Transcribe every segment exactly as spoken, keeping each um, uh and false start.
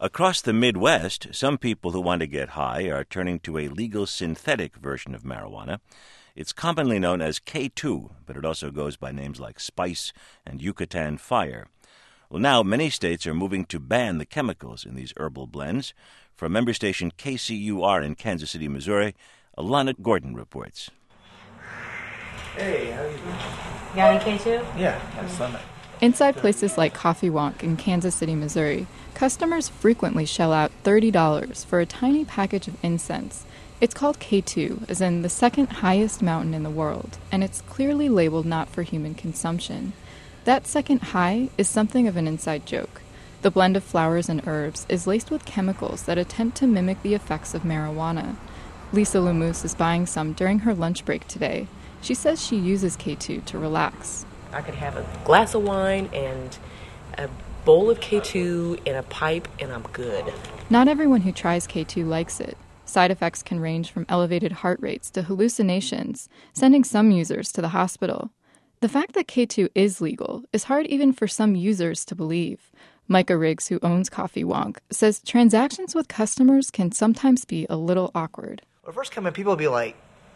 Across the Midwest, some people who want to get high are turning to a legal synthetic version of marijuana. It's commonly known as K two, but it also goes by names like Spice and Yucatan Fire. Well, now many states are moving to ban the chemicals in these herbal blends. From member station K C U R in Kansas City, Missouri, Alana Gordon reports. Hey, how you doing? You got any K two? Yeah, on Sunday. Inside places like Coffee Wonk in Kansas City, Missouri, customers frequently shell out thirty dollars for a tiny package of incense. It's called K two, as in the second highest mountain in the world, and it's clearly labeled not for human consumption. That second high is something of an inside joke. The blend of flowers and herbs is laced with chemicals that attempt to mimic the effects of marijuana. Lisa Lumous is buying some during her lunch break today. She says she uses K two to relax. I could have a glass of wine and a bowl of K two and a pipe, and I'm good. Not everyone who tries K two likes it. Side effects can range from elevated heart rates to hallucinations, sending some users to the hospital. The fact that K two is legal is hard even for some users to believe. Micah Riggs, who owns Coffee Wonk, says transactions with customers can sometimes be a little awkward. When I first come in, people will be like,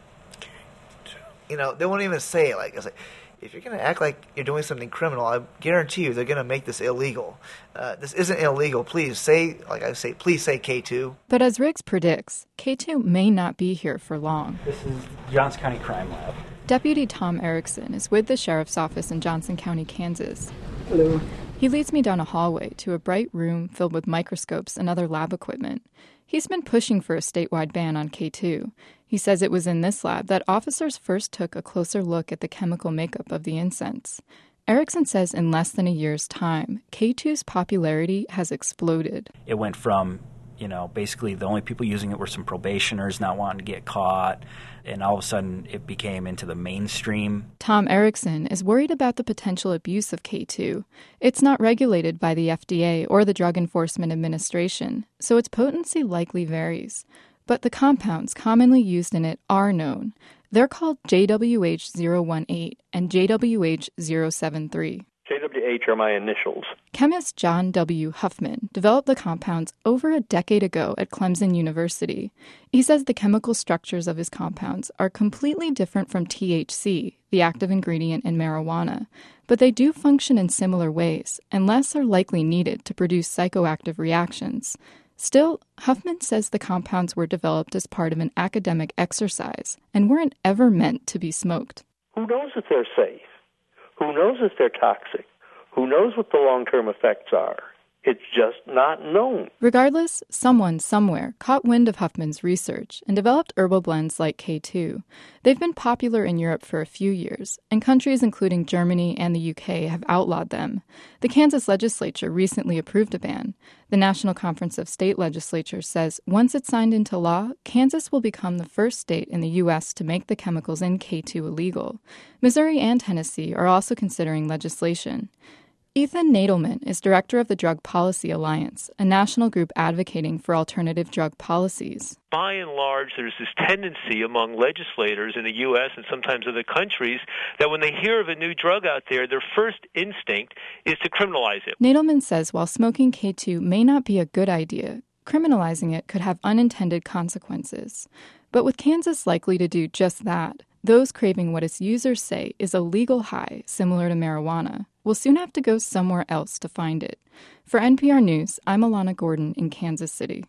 you know, they won't even say it. Like, it's like, if you're going to act like you're doing something criminal, I guarantee you they're going to make this illegal. Uh, this isn't illegal. Please say, like I say, please say K two. But as Riggs predicts, K two may not be here for long. This is Johnson County Crime Lab. Deputy Tom Erickson is with the sheriff's office in Johnson County, Kansas. Hello. He leads me down a hallway to a bright room filled with microscopes and other lab equipment. He's been pushing for a statewide ban on K two. He says it was in this lab that officers first took a closer look at the chemical makeup of the incense. Erickson says in less than a year's time, K two's popularity has exploded. It went from, you know, basically the only people using it were some probationers not wanting to get caught, and all of a sudden it became into the mainstream. Tom Erickson is worried about the potential abuse of K two. It's not regulated by the F D A or the Drug Enforcement Administration, so its potency likely varies. But the compounds commonly used in it are known. They're called J W H zero one eight and J W H zero seven three. J W H are my initials. Chemist John W. Huffman developed the compounds over a decade ago at Clemson University. He says the chemical structures of his compounds are completely different from T H C, the active ingredient in marijuana, but they do function in similar ways, and less are likely needed to produce psychoactive reactions. Still, Huffman says the compounds were developed as part of an academic exercise and weren't ever meant to be smoked. Who knows if they're safe? Who knows if they're toxic? Who knows what the long-term effects are? It's just not known. Regardless, someone somewhere caught wind of Huffman's research and developed herbal blends like K two. They've been popular in Europe for a few years, and countries including Germany and the U K have outlawed them. The Kansas legislature recently approved a ban. The National Conference of State Legislatures says once it's signed into law, Kansas will become the first state in the U S to make the chemicals in K two illegal. Missouri and Tennessee are also considering legislation. Ethan Nadelman is director of the Drug Policy Alliance, a national group advocating for alternative drug policies. By and large, there's this tendency among legislators in the U S and sometimes other countries that when they hear of a new drug out there, their first instinct is to criminalize it. Nadelman says while smoking K two may not be a good idea, criminalizing it could have unintended consequences. But with Kansas likely to do just that, those craving what its users say is a legal high similar to marijuana will soon have to go somewhere else to find it. For N P R News, I'm Alana Gordon in Kansas City.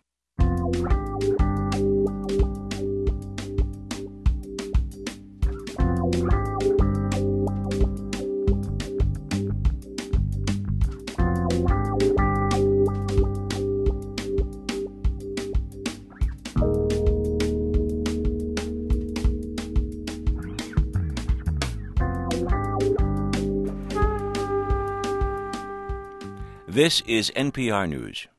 This is N P R News.